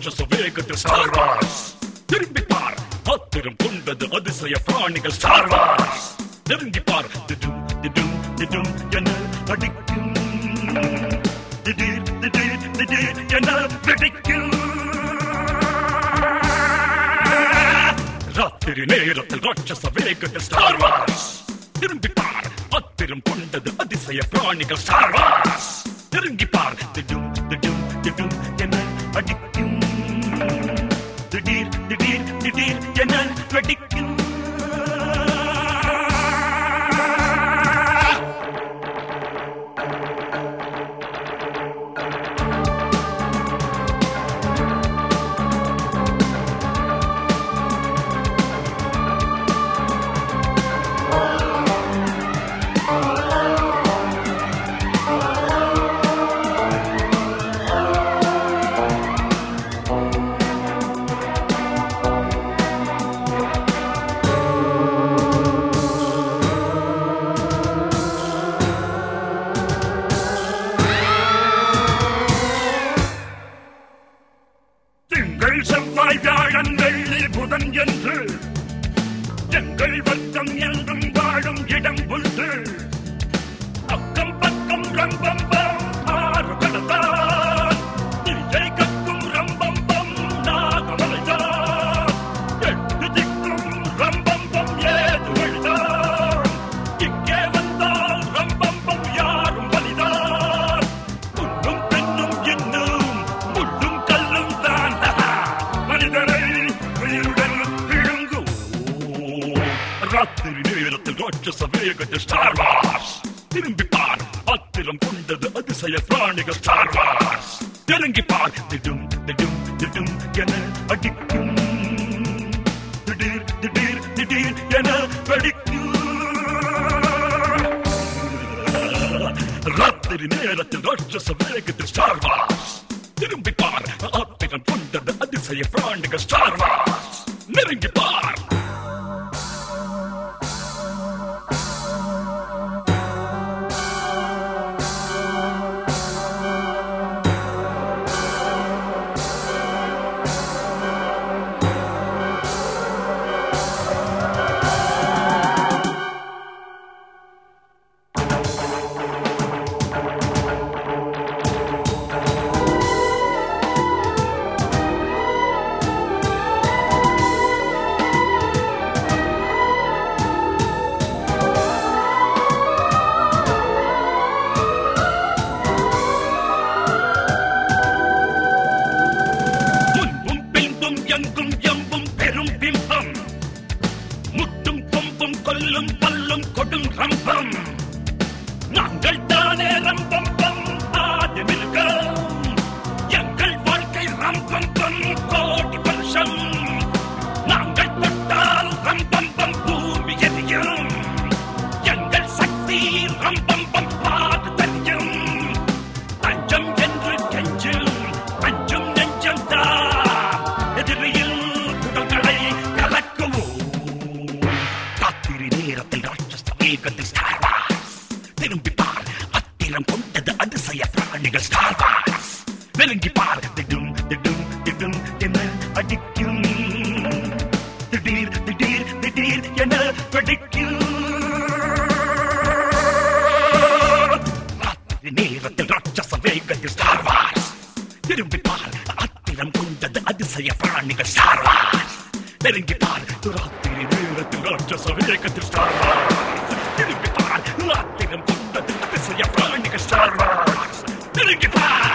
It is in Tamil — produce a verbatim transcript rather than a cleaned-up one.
ராட்சச வேகத்தில் ஸ்டார் வார்ஸ். திரும்பி பார், ஆத்திரம் கொண்டது அதிசய பிராணிகள் ஸ்டார் வார்ஸ். நெருங்கி பார், திடும் திடும் திடும் என அடிக்கும், திடீர் திடீர் திடீர் என வெடிக்கும். ராத்திரி நேரத்தில் ராட்சச வேகத்தில் ஸ்டார் வார்ஸ். திரும்பி பார், ஆத்திரம் கொண்டது அதிசய பிராணிகள் ஸ்டார் வார்ஸ். நெருங்கி பார், திடும் திடும் திடும் என அடிக்கும், திடீர் திடீர் திடீர் என வெடிக்கும். செவ்வாய் வியாழன் வெள்ளி புதன் என்று எங்கள் வர்க்கம் என்றும் வாழும் இடம் உண்டு. அக்கம் பக்கம் ரம்பம்பம் ஆறு கடந்தான், திரை கக்கும் ரம்பம்பம் நாகமலைதான். எட்டு திக்கும் ரம்பம்பம் ஏது வழிதான், இங்கே வந்தால் ரம்பம்பம் யாரும் வலிதான். முன்னும் பெண்ணும் இன்னும் முள்ளும் கல்லும் தான் மனிதரை உயிருடன் விழுங்கும். ராத்திரி நேரத்தில் ராட்சச வேகத்தில் ஸ்டார் வார்ஸ். திரும்பி பார், ஆத்திரம் கொண்டது அதிசய பிராணிகள் ஸ்டார் வார்ஸ். நெருங்கி பார், திடும் திடும் திடும் என அடிக்கும், திடீர் திடீர் திடீர் என வெடிக்கும். ராத்திரி நேரத்தில் ராட்சச வேகத்தில் ஸ்டார் வார்ஸ். திரும்பி பார், ஆத்திரம் கொண்டது அதிசய பிராணிகள் ஸ்டார் வார்ஸ். நெருங்கி பார். கொல்லும் பல்லும் கொடும் ரம்பம் நாங்கள் தானே ரம்பம்பம் ஆதி மிருகம். எங்கள் வாழ்க்கை ரம்பம்பம் கோடி வருஷம். நாங்கள் தொட்டால் ரம்பம்பம் பூமி எரியும். எங்கள் சக்தி ரம்பம்பம் பாடு தெரியும். அஞ்சம் என்று கெஞ்சும் அஞ்சும் நெஞ்சம் தான் எதிரியில் குடல்களை கலக்குவோம். ராத்திரி நேரத்தில் ராட்சச வேகத்தில் ஸ்டார் வார்ஸ். திரும்பி பார், அத்திரம் கொண்டது அதிசய பிராணிகள் ஸ்டார் வார்ஸ். நெருங்கி பார், திடும் திடும் திடும் என அடிக்கும், திடீர் திடீர் திடீர் என வெடிக்கும். ராத்திரி நேரத்தில் ராட்சச வேகத்தில் ஸ்டார் வார்ஸ். திரும்பி பார், அத்திரம் கொண்டது அதிசய பிராணிகள் ஸ்டார் வார்ஸ். நெருங்கி பார், ராத்திரி நேரத்தில் ராட்சச வேகத்தில் ஸ்டார் வார்ஸ். திரும்பி பார், அத்திரம் கொண்டது அதிசய பிராணிகள் ஸ்டார் வார்ஸ். நெருங்கி பார்.